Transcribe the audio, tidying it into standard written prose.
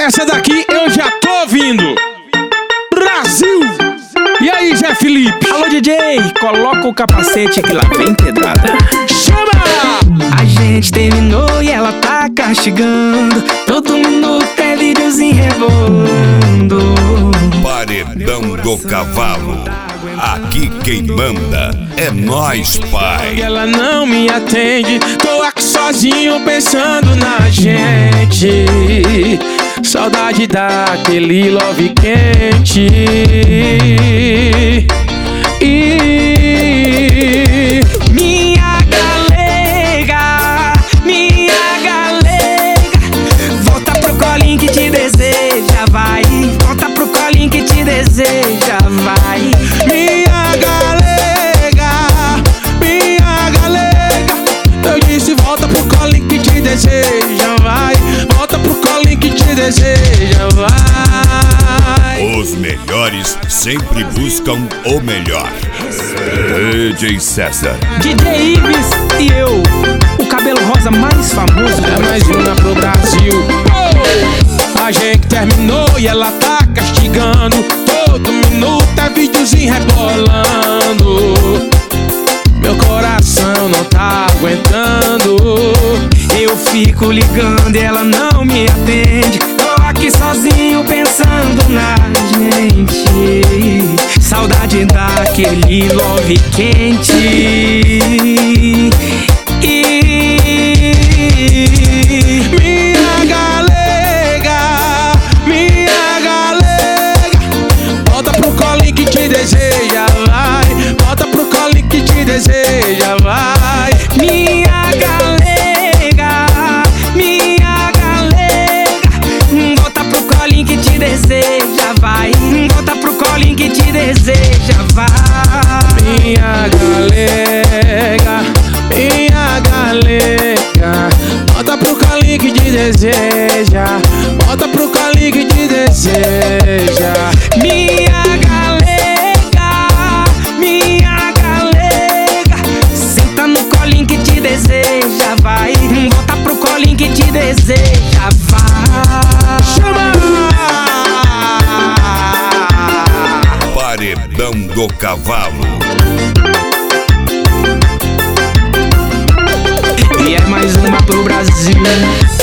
Essa daqui eu já tô ouvindo. Brasil! E aí, Zé Felipe? Alô, DJ, coloca o capacete que lá vem pedrada. Chama! A gente terminou e ela tá castigando. Todo minuto é videozinho rebolando. Paredão do Cavalo. Aqui quem manda é nós, pai. Ela não me atende. Tô aqui sozinho pensando na gente. Saudade daquele love quente. Minha galega, volta pro colinho que te deseja, vai. Volta pro colinho que te deseja, vai. Minha galega, eu disse volta pro colinho que te deseja, vai. Volta pro colinho que te deseja, vai. Os melhores sempre buscam o melhor. DJ César, DJ Ives e eu, o cabelo rosa mais famoso. É mais uma pro Brasil. A gente terminou e ela tá castigando. Todo minuto é videozinho rebolando. Meu coração não tá aguentando. Eu fico ligando e ela não me atende. Tô aqui sozinho pensando na gente. Saudade daquele love quente. Minha galega, volta pro colinho que te deseja, vai. Volta pro colinho que te deseja, vai. Minha galega, volta pro colinho que te deseja, vai. Volta pro colinho que te deseja, vai. Minha galega, volta pro colinho que te deseja. Volta pro colinho que te deseja. Minha galega, senta no colinho que te deseja, vai. Volta pro colinho que te deseja, vai. Chama! Paredão do Cavalo. E é mais uma pro Brasil.